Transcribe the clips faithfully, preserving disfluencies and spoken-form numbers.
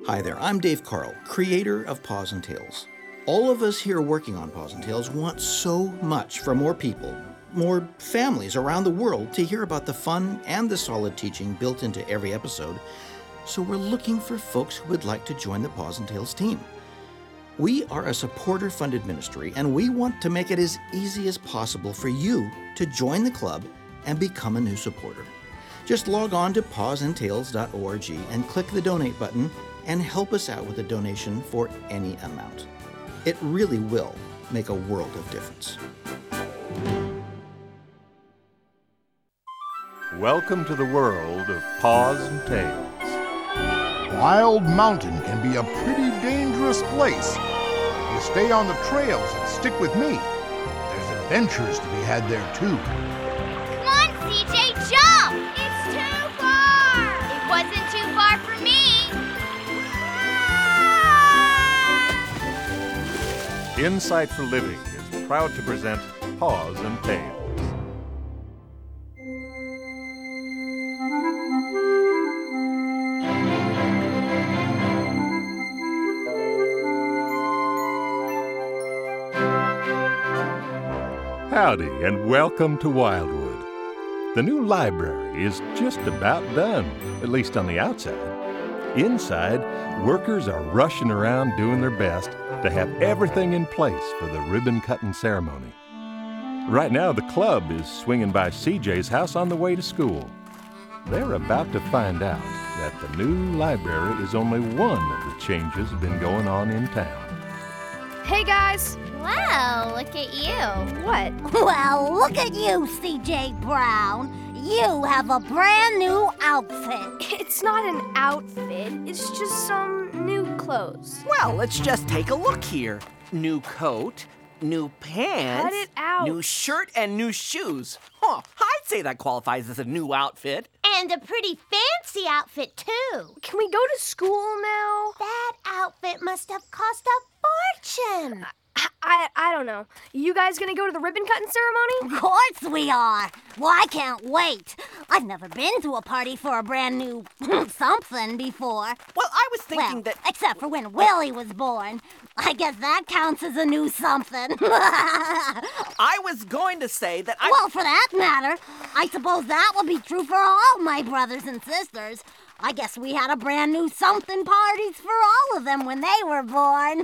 Hi there, I'm Dave Carl, creator of Paws and Tales. All of us here working on Paws and Tales want so much for more people, more families around the world to hear about the fun and the solid teaching built into every episode, so we're looking for folks who would like to join the Paws and Tales team. We are a supporter-funded ministry, and we want to make it as easy as possible for you to join the club and become a new supporter. Just log on to paws and tales dot org and click the donate button and help us out with a donation for any amount. It really will make a world of difference. Welcome to the world of Paws and Tales. Wild Mountain can be a pretty dangerous place. You stay on the trails and stick with me. There's adventures to be had there too. Come on, C J, jump! It's too far! It wasn't too far for me! Insight for Living is proud to present Paws and Tales. Howdy, and welcome to Wildwood. The new library is just about done, at least on the outside. Inside, workers are rushing around doing their best to have everything in place for the ribbon-cutting ceremony. Right now, the club is swinging by C J's house on the way to school. They're about to find out that the new library is only one of the changes been going on in town. Hey, guys! Wow, look at you. What? Well, look at you, C J Brown. You have a brand new outfit. It's not an outfit, it's just some new clothes. Well, let's just take a look here. New coat, new pants, Cut it out. new shirt, and new shoes. Huh, I'd say that qualifies as a new outfit. And a pretty fancy outfit, too. Can we go to school now? That outfit must have cost a fortune. I I don't know. You guys gonna go to the ribbon cutting ceremony? Of course we are. Well, I can't wait. I've never been to a party for a brand new something before. Well, I was thinking well, that... except for when Willie was born. I guess that counts as a new something. I was going to say that I... Well, for that matter, I suppose that will be true for all my brothers and sisters. I guess we had a brand new something parties for all of them when they were born.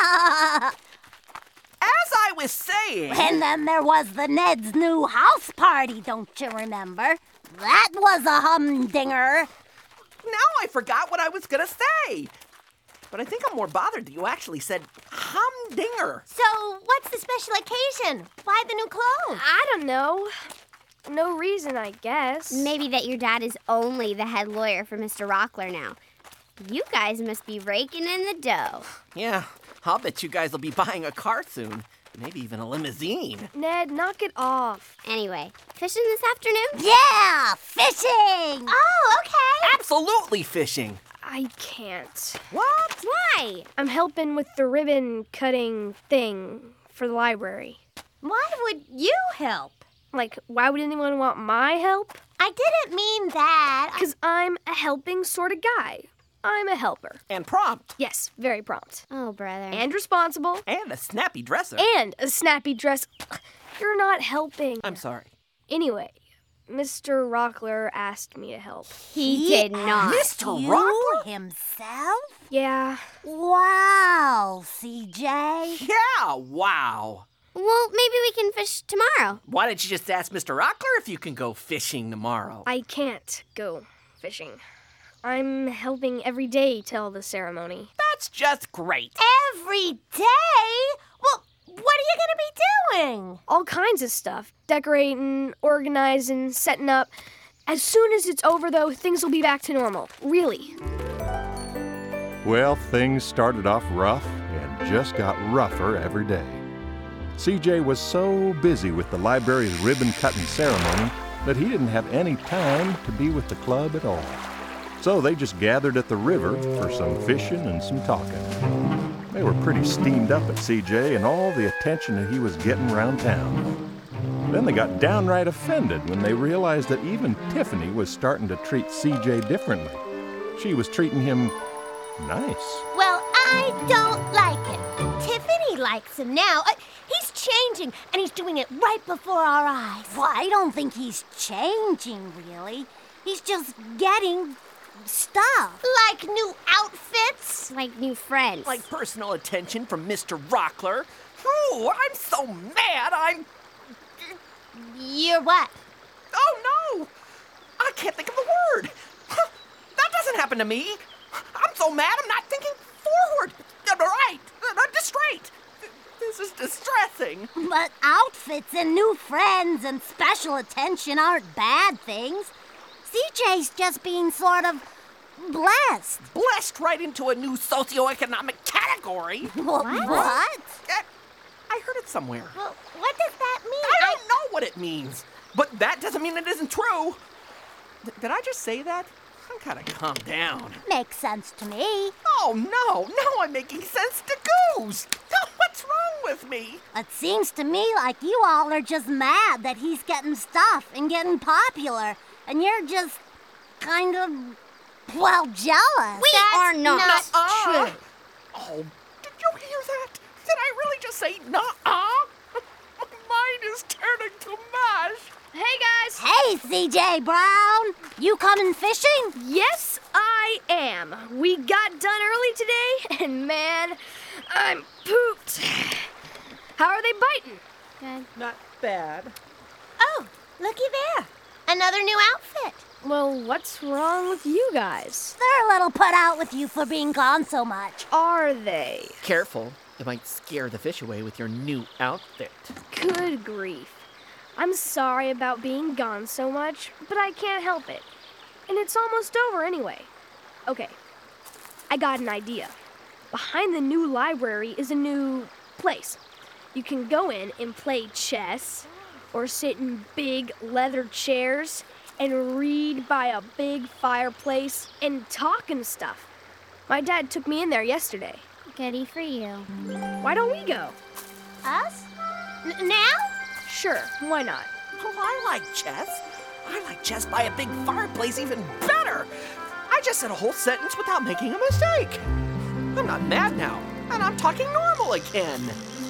As I was saying... And then there was the Ned's new house party, don't you remember? That was a humdinger. Now I forgot what I was going to say. But I think I'm more bothered that you actually said humdinger. So, what's the special occasion? Why the new clothes? I don't know. No reason, I guess. Maybe that your dad is only the head lawyer for Mister Rockler now. You guys must be raking in the dough. Yeah, I'll bet you guys will be buying a car soon. Maybe even a limousine. Ned, knock it off. Anyway, fishing this afternoon? Yeah, fishing! Oh, okay. Absolutely fishing. I can't. What? Why? I'm helping with the ribbon cutting thing for the library. Why would you help? Like, why would anyone want my help? I didn't mean that. Because I'm a helping sort of guy. I'm a helper. And prompt. Yes, very prompt. Oh, brother. And responsible. And a snappy dresser. And a snappy dress. You're not helping. I'm sorry. Anyway, Mister Rockler asked me to help. He did not. Mister You Rockler? himself? Yeah. Wow, C J. Yeah, wow. Well, maybe we can fish tomorrow. Why don't you just ask Mister Rockler if you can go fishing tomorrow? I can't go fishing. I'm helping every day till the ceremony. That's just great. Every day? Well, what are you going to be doing? All kinds of stuff. Decorating, organizing, setting up. As soon as it's over, though, things will be back to normal. Really. Well, things started off rough and just got rougher every day. C J was so busy with the library's ribbon-cutting ceremony that he didn't have any time to be with the club at all. So they just gathered at the river for some fishing and some talking. They were pretty steamed up at C J and all the attention that he was getting around town. Then they got downright offended when they realized that even Tiffany was starting to treat C J differently. She was treating him Nice. Well, I don't like it. Tiffany likes him now. Uh, he's changing, and he's doing it right before our eyes. Well, I don't think he's changing, really. He's just getting stuff. Like new outfits? Like new friends. Like personal attention from Mister Rockler. Ooh, I'm so mad, I'm... You're what? Oh, no! I can't think of the word. That doesn't happen to me. I'm so mad I'm not thinking forward. Right. Not straight. This is distressing. But outfits and new friends and special attention aren't bad things. C J's just being sort of blessed. Blessed right into a new socioeconomic category. What? What? Uh, I heard it somewhere. Well, what does that mean? I don't know what it means. But that doesn't mean it isn't true. Th- did I just say that? I'm kind of calmed down. Makes sense to me. Oh, no. Now I'm making sense to Goose. What's wrong with me? It seems to me like you all are just mad that he's getting stuff and getting popular, and you're just kind of, well, jealous. We That's are not. not Uh, true. Oh, did you hear that? Did I really just say nuh-uh? My mind is turning to mush. Hey, guys. Hey, C J Brown, you coming fishing? Yes, I am. We got done early today, and man, I'm pooped. How are they biting? Good. Not bad. Oh, looky there. Another new outfit. Well, what's wrong with you guys? They're a little put out with you for being gone so much. Are they? Careful. It might scare the fish away with your new outfit. Good grief. I'm sorry about being gone so much, but I can't help it. And it's almost over anyway. Okay, I got an idea. Behind the new library is a new place. You can go in and play chess, or sit in big leather chairs and read by a big fireplace and talk and stuff. My dad took me in there yesterday. Goody for you. Why don't we go? Us? N- now? Sure, why not? Oh, I like chess. I like chess by a big fireplace even better. I just said a whole sentence without making a mistake. I'm not mad now, and I'm talking normal again.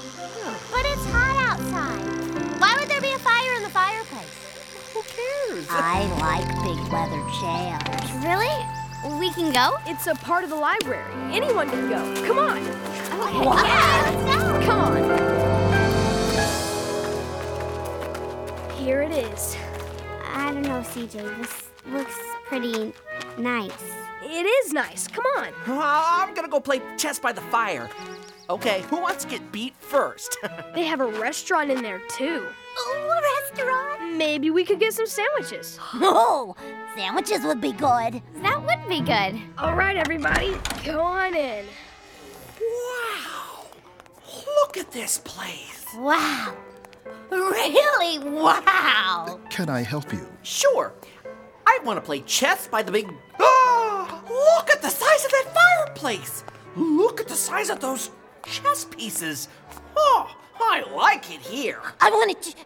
But it's hot outside. Why would there be a fire in the fireplace? Who cares? I like big leather chairs. Really? We can go? It's a part of the library. Anyone can go. Come on. Okay. What? Yeah, let's go. Come on. Here it is. I don't know, C J. This looks pretty nice. It is nice. Come on. Uh, I'm gonna go play chess by the fire. Okay, who wants to get beat first? They have a restaurant in there, too. Ooh, a restaurant? Maybe we could get some sandwiches. Oh, sandwiches would be good. That would be good. All right, everybody. Go on in. Wow! Look at this place. Wow. Really? Wow. Can I help you? Sure. I want to play chess by the big... Ah! Look at the size of that fireplace! Look at the size of those chess pieces! Oh, I like it here. I want to.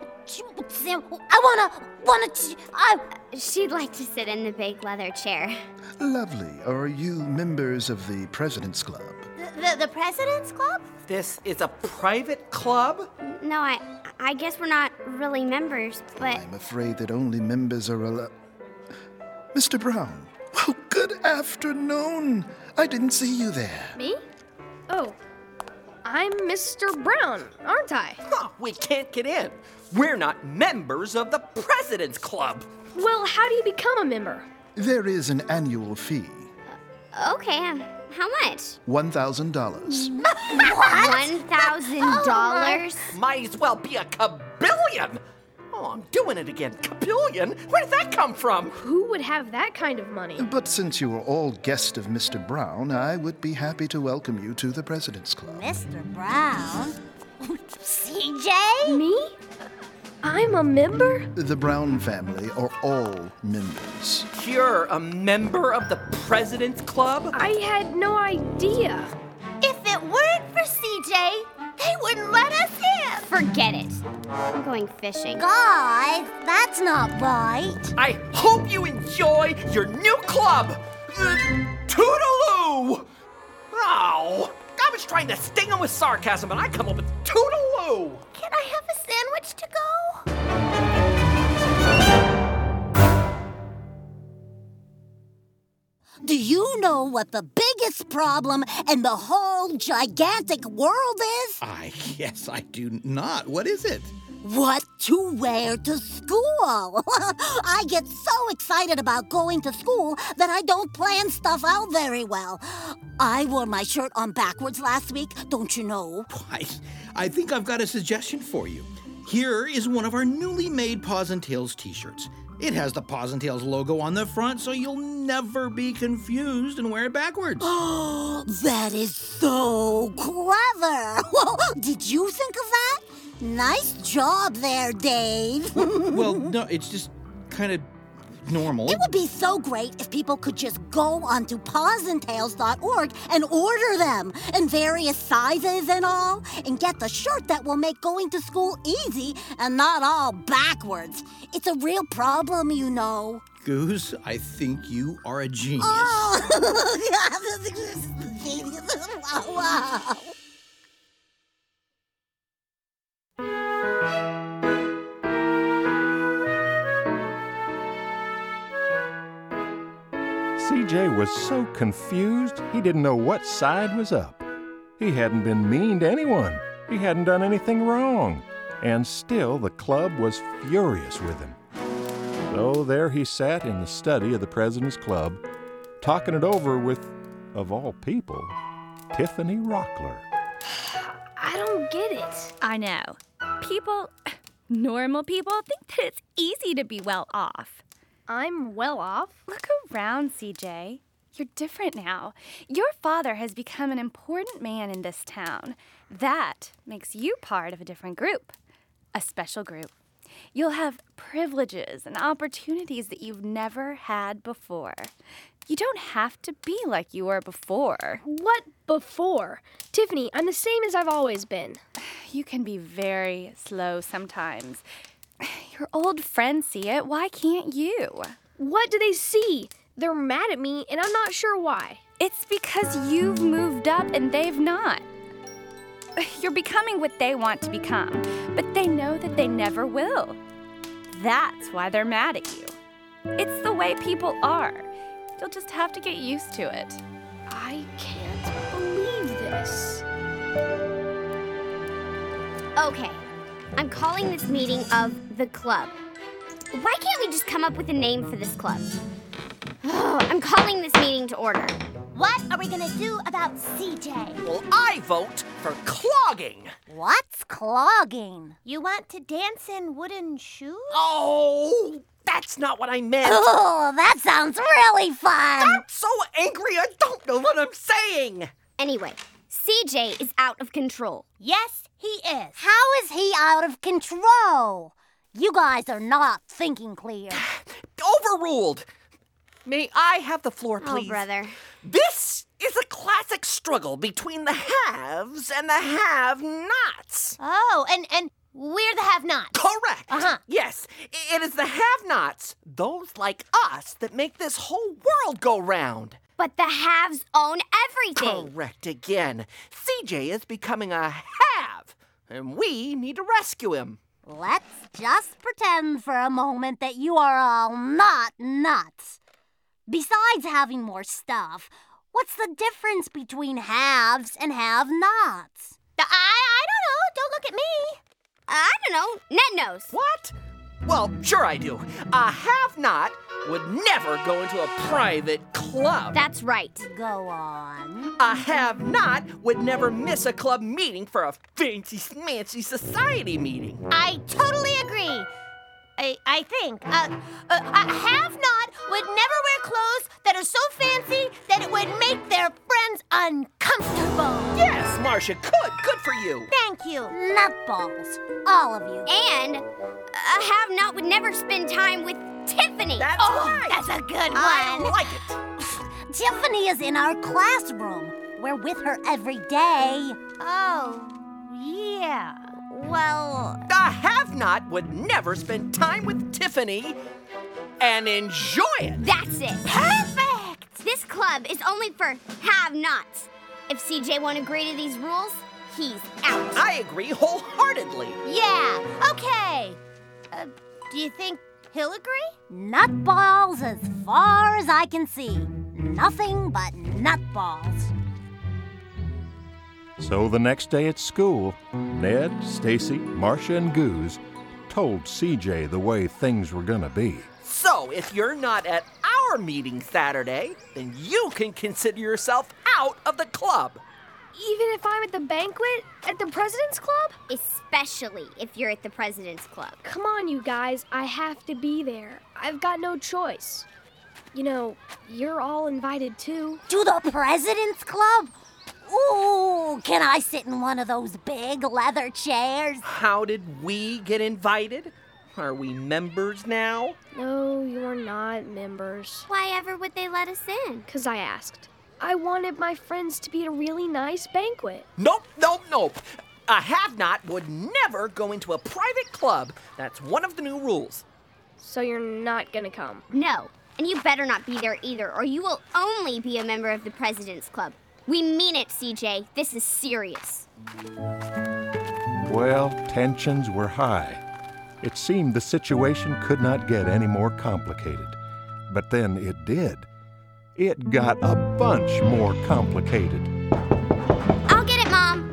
I want to. Want to. I. She'd like to sit in the big leather chair. Lovely. Are you members of the President's Club? The, the, the President's Club? This is a private club? No, I I guess we're not really members, but I'm afraid that only members are allowed. Mister Brown. Well, good afternoon. I didn't see you there. Me? Oh, I'm Mister Brown, aren't I? Huh, we can't get in. We're not members of the President's Club. Well, how do you become a member? There is an annual fee. okay. Um, how much? one thousand dollars. One thousand dollars? Might as well be a kabillion. Oh, I'm doing it again. Kabillion? Where did that come from? Who would have that kind of money? But since you are all guests of Mister Brown, I would be happy to welcome you to the President's Club. Mister Brown? C J? Me? I'm a member? The Brown family are all members. You're a member of the President's Club? I had no idea. If it weren't for C J, they wouldn't let us in. Forget it. I'm going fishing. Guys, that's not right. I hope you enjoy your new club. Uh, Toodaloo! trying to sting him with sarcasm, and I come up with toodaloo. Can I have a sandwich to go? Do you know what the biggest problem in the whole gigantic world is? I guess I do not. What is it? What to wear to school. I get so excited about going to school that I don't plan stuff out very well. I wore my shirt on backwards last week, don't you know? I, I think I've got a suggestion for you. Here is one of our newly made Paws and Tails t-shirts. It has the Paws and Tails logo on the front, so you'll never be confused and wear it backwards. Oh, that is so clever. Well, did you think of that? Nice job there, Dave. Well, no, it's just kind of normal. It would be so great if people could just go onto paws and tails dot org and order them in various sizes and all, and get the shirt that will make going to school easy and not all backwards. It's a real problem, you know. Goose, I think you are a genius. Oh, wow. C J was so confused, he didn't know what side was up. He hadn't been mean to anyone. He hadn't done anything wrong. And still the club was furious with him. So there he sat in the study of the president's club, talking it over with, of all people, Tiffany Rockler. I don't get it. I know. People, normal people, think that it's easy to be well off. I'm well off. Look around, C J. You're different now. Your father has become an important man in this town. That makes you part of a different group, a special group. You'll have privileges and opportunities that you've never had before. You don't have to be like you were before. What before? Tiffany, I'm the same as I've always been. You can be very slow sometimes. Your old friends see it. Why can't you? What do they see? They're mad at me, and I'm not sure why. It's because you've moved up and they've not. You're becoming what they want to become, but they know that they never will. That's why they're mad at you. It's the way people are. You'll just have to get used to it. I can't believe this. Okay, I'm calling this meeting of the club. Why can't we just come up with a name for this club? Oh, I'm calling this meeting to order. What are we gonna do about C J? Well, I vote for clogging. What's clogging? You want to dance in wooden shoes? Oh, that's not what I meant. Oh, that sounds really fun. I'm so angry I don't know what I'm saying. Anyway, C J is out of control. Yes, he is. How is he out of control? You guys are not thinking clear. Overruled. May I have the floor, please? Oh, brother. This is a classic struggle between the haves and the have-nots. Oh, and, and we're the have-nots. Correct. Uh-huh. Yes, it is the have-nots, those like us, that make this whole world go round. But the haves own everything. Correct again. C J is becoming a have, and we need to rescue him. Let's just pretend for a moment that you are all not nuts. Besides having more stuff, what's the difference between haves and have-nots? I, I don't know. Don't look at me. I don't know. Ned knows. What? Well, sure I do. A have-not would never go into a private club. That's right. Go on. A have-not would never miss a club meeting for a fancy-smancy society meeting. I totally agree. I, I think. Uh, uh, a have-not would never wear clothes that are so fancy that it would make their friends uncomfortable. Yes, Marcia, good. Good for you. Thank you. Nutballs. All of you. And a have-not would never spend time with Tiffany. That's Oh, right. that's a good I one. like it. Tiffany is in our classroom. We're with her every day. Oh, yeah. Well, A have-not would never spend time with Tiffany and enjoy it. that's it. Perfect. This club is only for have-nots. If C J won't agree to these rules, he's out. I agree wholeheartedly. Yeah, okay. Uh, do you think he'll agree? Nutballs as far as I can see. Nothing but nutballs. So the next day at school, Ned, Stacy, Marcia, and Goose told C J the way things were gonna be. So, if you're not at our meeting Saturday, then you can consider yourself out of the club. Even if I'm at the banquet at the President's Club? Especially if you're at the President's Club. Come on, you guys. I have to be there. I've got no choice. You know, you're all invited too. To the President's Club? Ooh, can I sit in one of those big leather chairs? How did we get invited? Are we members now? No, you're not members. Why ever would they let us in? 'Cause I asked. I wanted my friends to be at a really nice banquet. Nope, nope, nope. A have-not would never go into a private club. That's one of the new rules. So you're not gonna come? No, and you better not be there either, or you will only be a member of the President's Club. We mean it, C J. This is serious. Well, tensions were high. It seemed the situation could not get any more complicated. But then it did. It got a bunch more complicated. I'll get it, Mom.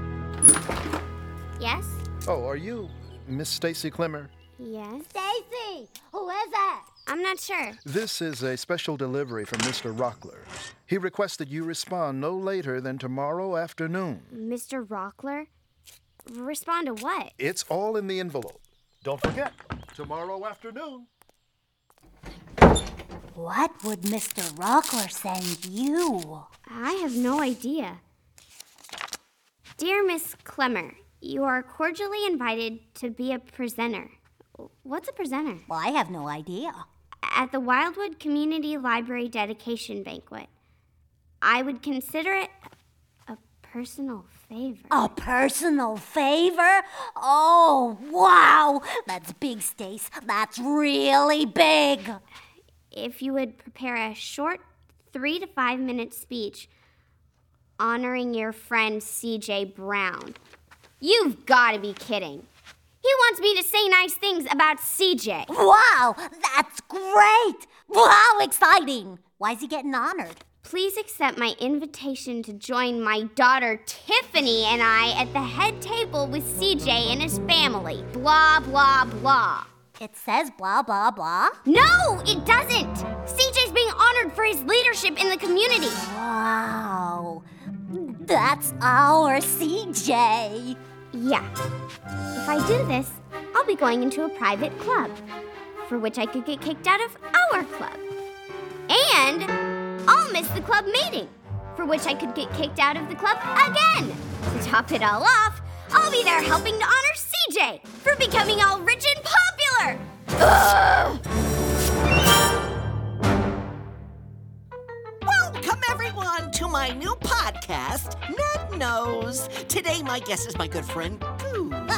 Yes? Oh, are you Miss Stacy Clemmer? Yes? Stacy, who is it? I'm not sure. This is a special delivery from Mister Rockler. He requested you respond no later than tomorrow afternoon. Mister Rockler? Respond to what? It's all in the envelope. Don't forget, tomorrow afternoon. What would Mister Rockler send you? I have no idea. Dear Miss Clemmer, you are cordially invited to be a presenter. What's a presenter? Well, I have no idea. At the Wildwood Community Library dedication banquet. I would consider it a personal favor. A personal favor? Oh, wow! That's big, Stace. That's really big. If you would prepare a short three to five minute speech honoring your friend C J Brown. You've got to be kidding. He wants me to say nice things about C J. Wow, that's great! Wow, exciting! Why is he getting honored? Please accept my invitation to join my daughter Tiffany and I at the head table with C J and his family. Blah, blah, blah. It says blah, blah, blah? No, it doesn't! C J's being honored for his leadership in the community. Wow, that's our C J. Yeah. If I do this, I'll be going into a private club, for which I could get kicked out of our club. And I'll miss the club meeting, for which I could get kicked out of the club again. To top it all off, I'll be there helping to honor C J for becoming all rich and popular. Ugh! Welcome, everyone, to my new podcast, Ned Knows. Today, my guest is my good friend, Goose. Look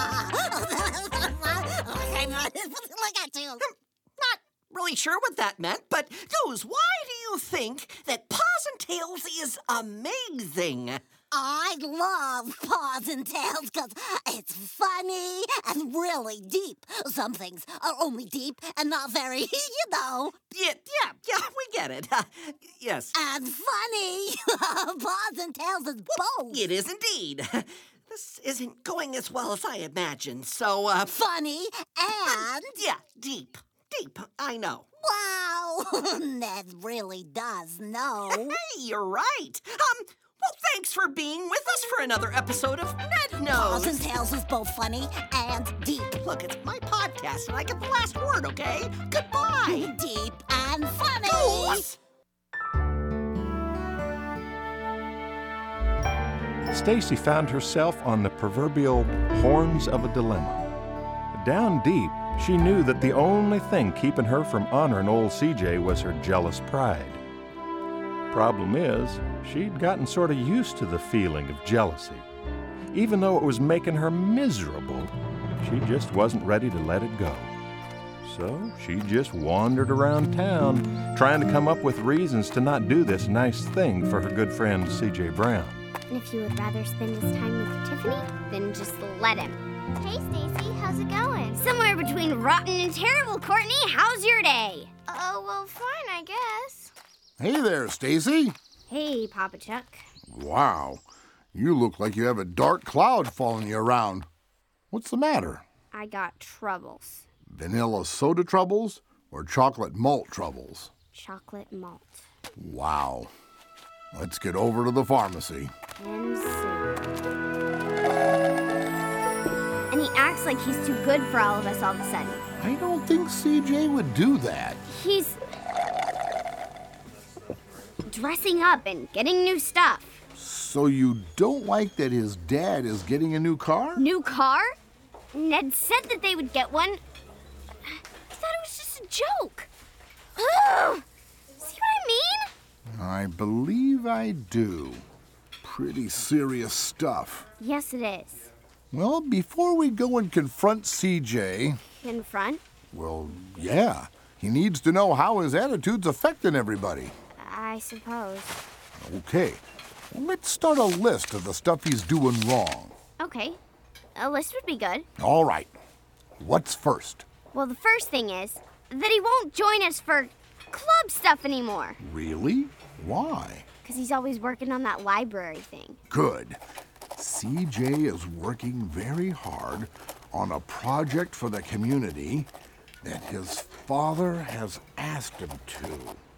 at you. Not really sure what that meant, but Goose, why do you think that Paws and Tails is amazing? I love Paws and Tails because it's funny and really deep. Some things are only deep and not very, you know. Yeah, yeah, yeah, we get it. Uh, yes. And funny. Paws and Tails is both. It is indeed. This isn't going as well as I imagined, so, uh... Funny and... Yeah, deep. Deep, I know. Wow, Ned really does know. Hey, you're right. Um... Well, thanks for being with us for another episode of Ned Knows. Paws and Tails is both funny and deep. Look, it's my podcast, and I get the last word, okay? Goodbye. Deep and funny. Goose. Stacy found herself on the proverbial horns of a dilemma. Down deep, she knew that the only thing keeping her from honoring old C J was her jealous pride. Problem is, she'd gotten sort of used to the feeling of jealousy. Even though it was making her miserable, she just wasn't ready to let it go. So she just wandered around town, trying to come up with reasons to not do this nice thing for her good friend C J Brown. And if you would rather spend his time with Tiffany, then just let him. Hey, Stacy, how's it going? Somewhere between rotten and terrible, Courtney. How's your day? Oh, well, fine, I guess. Hey there, Stacy. Hey, Papa Chuck. Wow, you look like you have a dark cloud following you around. What's the matter? I got troubles. Vanilla soda troubles or chocolate malt troubles? Chocolate malt. Wow. Let's get over to the pharmacy. And soon. And he acts like he's too good for all of us all of a sudden. I don't think C J would do that. He's dressing up and getting new stuff. So you don't like that his dad is getting a new car? New car? Ned said that they would get one. I thought it was just a joke. Ugh. See what I mean? I believe I do. Pretty serious stuff. Yes, it is. Well, before we go and confront C J... Confront? Well, yeah. He needs to know how his attitude's affecting everybody. I suppose. Okay. Well, let's start a list of the stuff he's doing wrong. Okay. A list would be good. All right. What's first? Well, the first thing is that he won't join us for club stuff anymore. Really? Why? Because he's always working on that library thing. Good. C J is working very hard on a project for the community that his father has asked him to.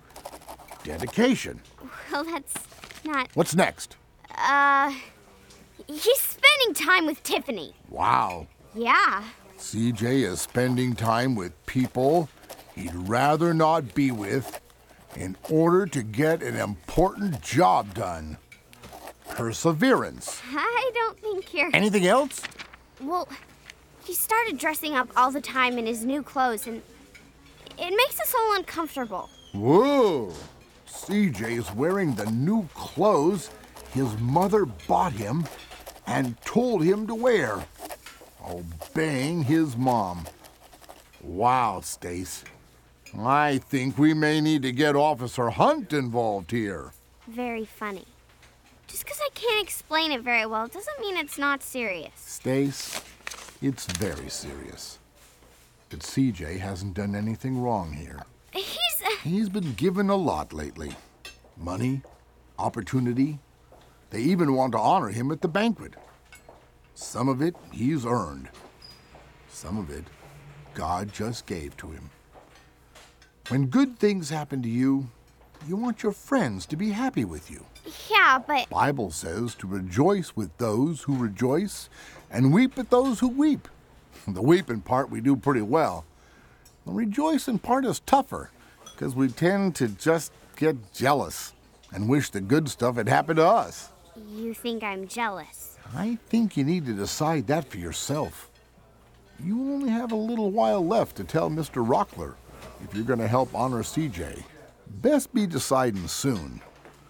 Dedication. Well, that's not... What's next? Uh, he's spending time with Tiffany. Wow. Yeah. C J is spending time with people he'd rather not be with in order to get an important job done. Perseverance. I don't think you're... Anything else? Well, he started dressing up all the time in his new clothes, and it makes us all uncomfortable. Whoa! C J is wearing the new clothes his mother bought him and told him to wear. Obeying his mom. Wow, Stace. I think we may need to get Officer Hunt involved here. Very funny. Just because I can't explain it very well doesn't mean it's not serious. Stace, it's very serious. But C J hasn't done anything wrong here. He's... Uh... He's been given a lot lately. Money, opportunity. They even want to honor him at the banquet. Some of it he's earned. Some of it God just gave to him. When good things happen to you, you want your friends to be happy with you. Yeah, but... Bible says to rejoice with those who rejoice and weep with those who weep. The weeping part we do pretty well. The rejoicing part is tougher because we tend to just get jealous and wish the good stuff had happened to us. You think I'm jealous? I think you need to decide that for yourself. You only have a little while left to tell Mister Rockler if you're going to help honor C J. Best be deciding soon.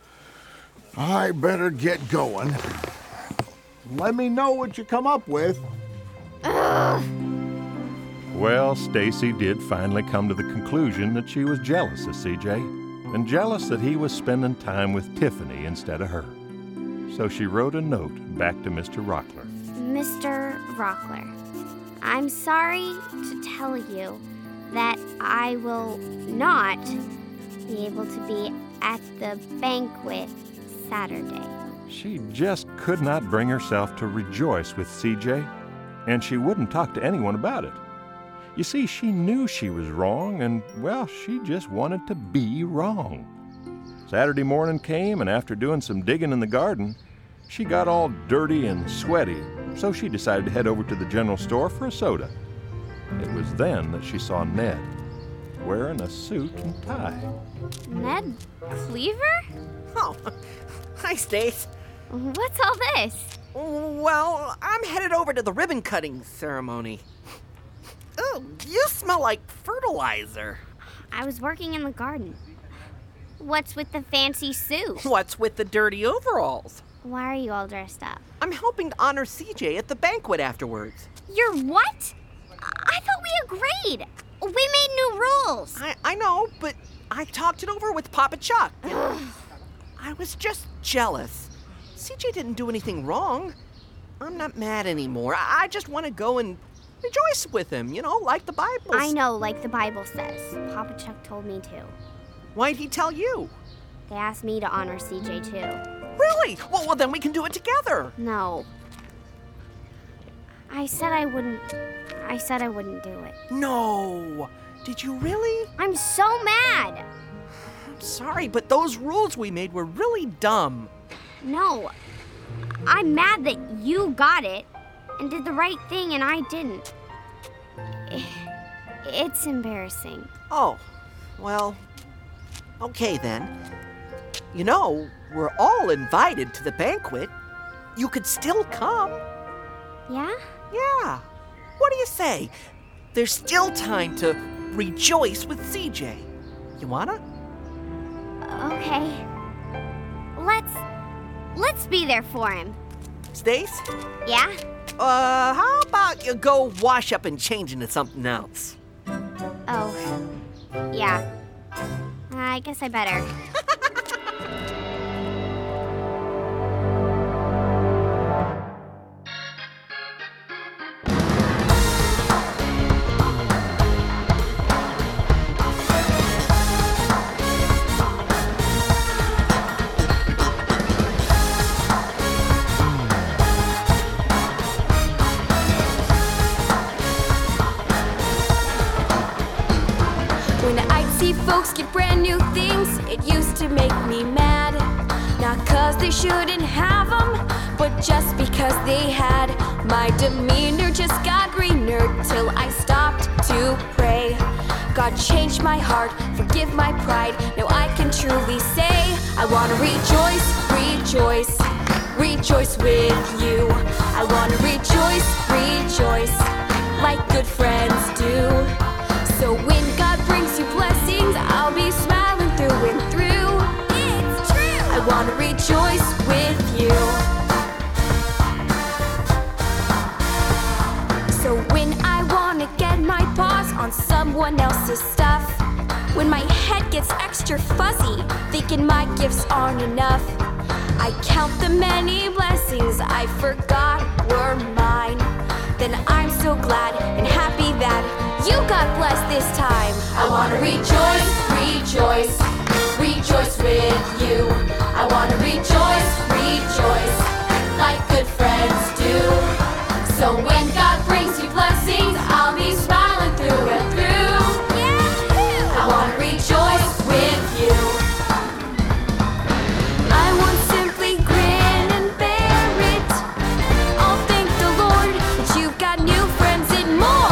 I better get going. Let me know what you come up with. Ugh. Well, Stacy did finally come to the conclusion that she was jealous of C J, and jealous that he was spending time with Tiffany instead of her. So she wrote a note back to Mister Rockler. Mister Rockler, I'm sorry to tell you that I will not be able to be at the banquet Saturday. She just could not bring herself to rejoice with C J, and she wouldn't talk to anyone about it. You see, she knew she was wrong, and, well, she just wanted to be wrong. Saturday morning came, and after doing some digging in the garden, she got all dirty and sweaty, so she decided to head over to the general store for a soda. It was then that she saw Ned, wearing a suit and tie. Ned Cleaver? Oh, hi, Stace. What's all this? Well, I'm headed over to the ribbon cutting ceremony. Oh, you smell like fertilizer. I was working in the garden. What's with the fancy suit? What's with the dirty overalls? Why are you all dressed up? I'm helping to honor C J at the banquet afterwards. You're what? I thought we agreed. We made new rules. I, I know, but I talked it over with Papa Chuck. I was just jealous. C J didn't do anything wrong. I'm not mad anymore. I, I just want to go and rejoice with him, you know, like the Bible. I know, like the Bible says. Papa Chuck told me to. Why'd he tell you? They asked me to honor C J too. Really? Well, well, then we can do it together. No. I said I wouldn't. I said I wouldn't do it. No. Did you really? I'm so mad. I'm sorry, but those rules we made were really dumb. No. I'm mad that you got it and did the right thing and I didn't. It's embarrassing. Oh, well, okay then. You know, we're all invited to the banquet. You could still come. Yeah? Yeah. What do you say? There's still time to rejoice with C J. You wanna? Okay. Let's let's be there for him. Stace? Yeah? Uh, how about you go wash up and change into something else? Oh. Yeah. I guess I better. Folks get brand new things, it used to make me mad. Not cause they shouldn't have them, but just because they had. My demeanor just got greener till I stopped to pray. God changed my heart, forgive my pride. Now I can truly say I wanna rejoice, rejoice, rejoice with you. I wanna rejoice, rejoice, like good friends do. So when God brings you blessings, I'll be smiling through and through. It's true! I want to rejoice with you. So when I want to get my paws on someone else's stuff, when my head gets extra fuzzy, thinking my gifts aren't enough, I count the many blessings I forgot were mine. Then I'm so glad and happy that you got blessed this time. I want to rejoice, rejoice, rejoice with you. I want to rejoice, rejoice, like good friends do. So when God brings you blessings, I'll be smiling through and through. Yeah. I want to rejoice with you. I won't simply grin and bear it. I'll thank the Lord that you've got new friends and more.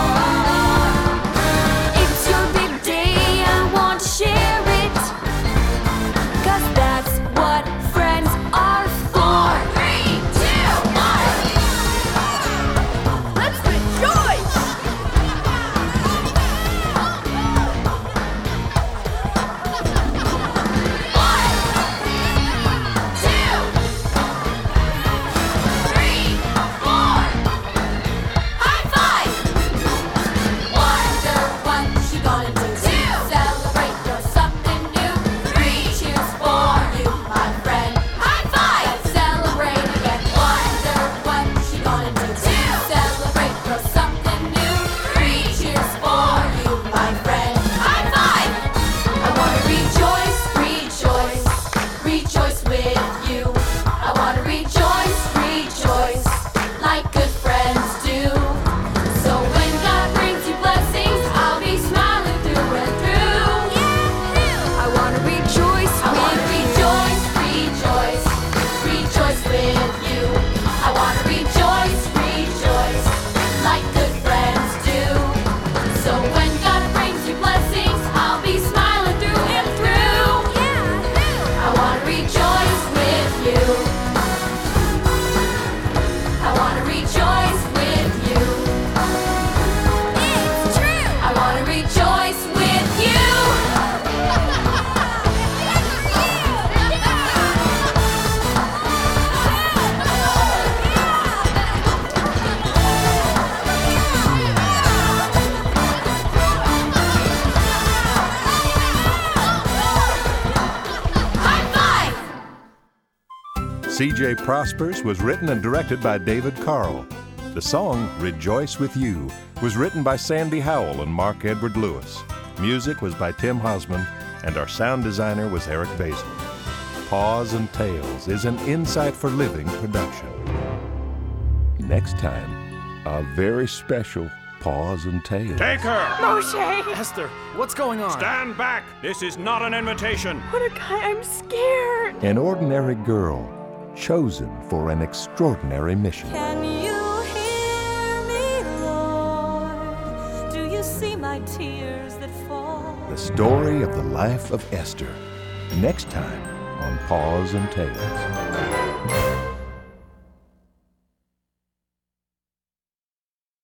Share it, cause that's what friends are for. Three, two, one. Let's rejoice. One, two, three, four. High five. Wonder what she gonna do. C J Prospers was written and directed by David Carl. The song Rejoice With You was written by Sandy Howell and Mark Edward Lewis. Music was by Tim Hosman, and our sound designer was Eric Basil. Paws and Tales is an Insight for Living production. Next time, a very special Paws and Tales. Take her! Moshe! Esther, what's going on? Stand back! This is not an invitation. Mordecai, I'm scared. An ordinary girl chosen for an extraordinary mission. Can you hear me, Lord? Do you see my tears that fall? The story of the life of Esther. Next time on Paws and Tales.